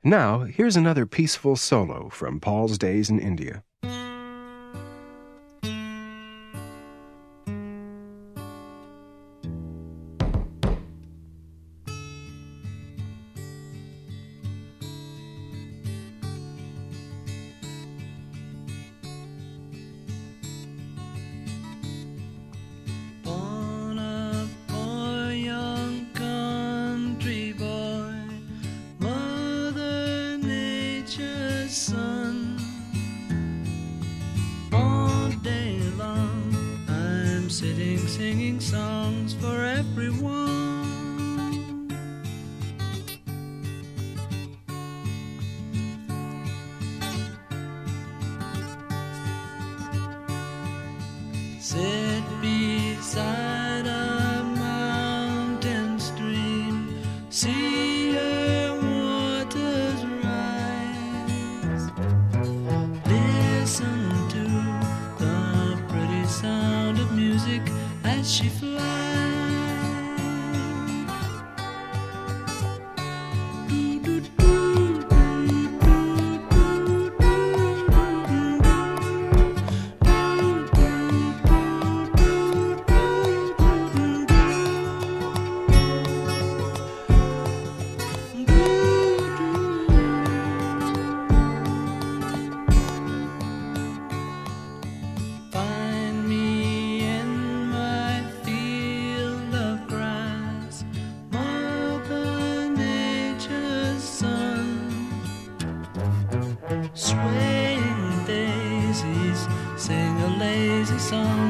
Now, here's another peaceful solo from Paul's days in India. Son, all day long I'm sitting singing songs for everyone. Sit beside a mountain stream, see her waters rise. Listen to the pretty sound of music as she flies. Find me in my field of grass, Mother Nature's son. Swaying daisies sing a lazy song